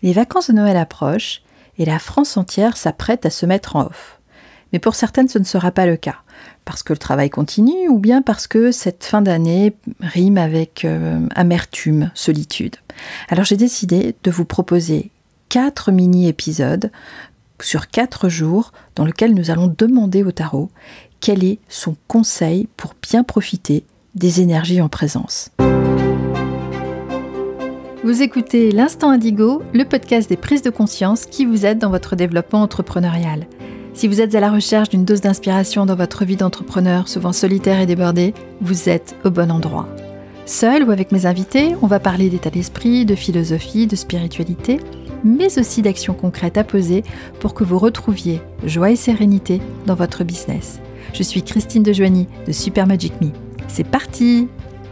Les vacances de Noël approchent et la France entière s'apprête à se mettre en off. Mais pour certaines, ce ne sera pas le cas, parce que le travail continue ou bien parce que cette fin d'année rime avec amertume, solitude. Alors j'ai décidé de vous proposer 4 mini-épisodes sur 4 jours dans lesquels nous allons demander au tarot quel est son conseil pour bien profiter des énergies en présence. Vous écoutez l'Instant Indigo, le podcast des prises de conscience qui vous aide dans votre développement entrepreneurial. Si vous êtes à la recherche d'une dose d'inspiration dans votre vie d'entrepreneur, souvent solitaire et débordée, vous êtes au bon endroit. Seul ou avec mes invités, on va parler d'état d'esprit, de philosophie, de spiritualité, mais aussi d'actions concrètes à poser pour que vous retrouviez joie et sérénité dans votre business. Je suis Christine Dejoigny de Super Magic Me. C'est parti!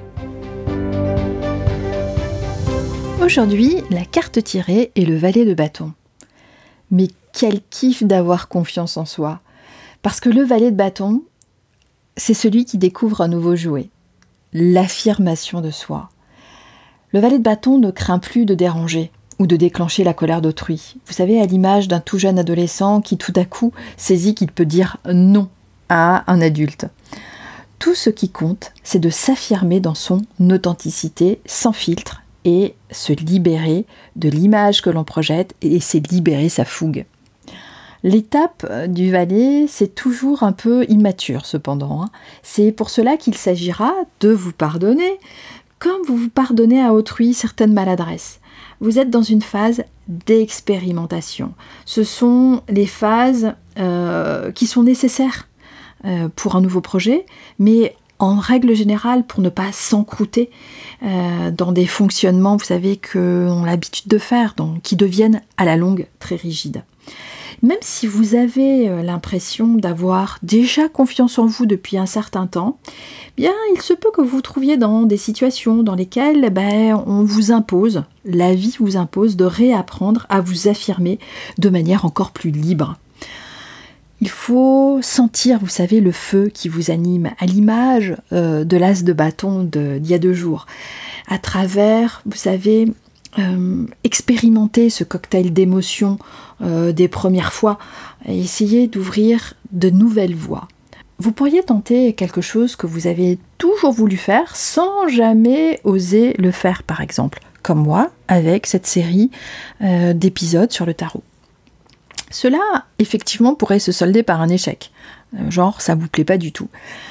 Aujourd'hui, la carte tirée est le valet de bâton. Mais quel kiff d'avoir confiance en soi! Parce que le valet de bâton, c'est celui qui découvre un nouveau jouet, l'affirmation de soi. Le valet de bâton ne craint plus de déranger ou de déclencher la colère d'autrui. Vous savez, à l'image d'un tout jeune adolescent qui tout à coup saisit qu'il peut dire non à un adulte. Tout ce qui compte, c'est de s'affirmer dans son authenticité, sans filtre, et se libérer de l'image que l'on projette, et c'est libérer sa fougue. L'étape du valet, c'est toujours un peu immature cependant. C'est pour cela qu'il s'agira de vous pardonner, comme vous pardonnez à autrui certaines maladresses. Vous êtes dans une phase d'expérimentation. Ce sont les phases qui sont nécessaires pour un nouveau projet, mais en règle générale, pour ne pas s'encrouter dans des fonctionnements, vous savez, qu'on a l'habitude de faire, donc, qui deviennent à la longue très rigides. Même si vous avez l'impression d'avoir déjà confiance en vous depuis un certain temps, bien, il se peut que vous vous trouviez dans des situations dans lesquelles on vous impose, la vie vous impose de réapprendre à vous affirmer de manière encore plus libre. Il faut sentir, vous savez, le feu qui vous anime, à l'image de l'as de bâton d'il y a 2 jours. À travers, vous savez, expérimenter ce cocktail d'émotions des premières fois, et essayer d'ouvrir de nouvelles voies. Vous pourriez tenter quelque chose que vous avez toujours voulu faire sans jamais oser le faire, par exemple, comme moi, avec cette série d'épisodes sur le tarot. Cela, effectivement, pourrait se solder par un échec. Genre, ça ne vous plaît pas du tout.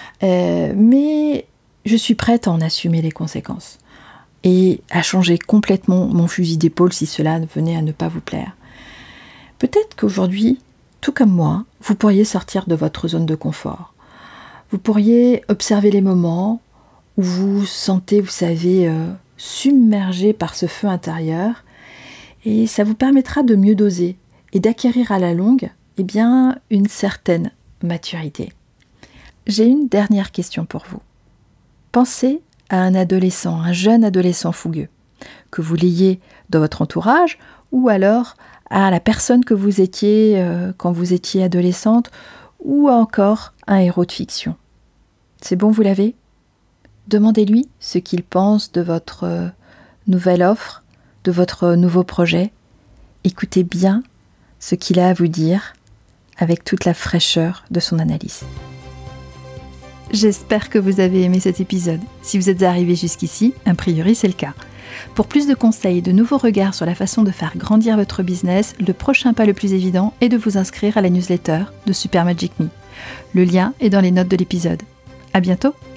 Mais je suis prête à en assumer les conséquences. Et à changer complètement mon fusil d'épaule si cela venait à ne pas vous plaire. Peut-être qu'aujourd'hui, tout comme moi, vous pourriez sortir de votre zone de confort. Vous pourriez observer les moments où vous vous sentez, vous savez, submergé par ce feu intérieur. Et ça vous permettra de mieux doser et d'acquérir à la longue, une certaine maturité. J'ai une dernière question pour vous. Pensez à un adolescent, un jeune adolescent fougueux, que vous l'ayez dans votre entourage ou alors à la personne que vous étiez quand vous étiez adolescente ou encore un héros de fiction. C'est bon, vous l'avez ? Demandez-lui ce qu'il pense de votre nouvelle offre, de votre nouveau projet. Écoutez bien ce qu'il a à vous dire avec toute la fraîcheur de son analyse. J'espère que vous avez aimé cet épisode. Si vous êtes arrivé jusqu'ici, a priori c'est le cas. Pour plus de conseils et de nouveaux regards sur la façon de faire grandir votre business, le prochain pas le plus évident est de vous inscrire à la newsletter de Super Magic Me. Le lien est dans les notes de l'épisode. À bientôt!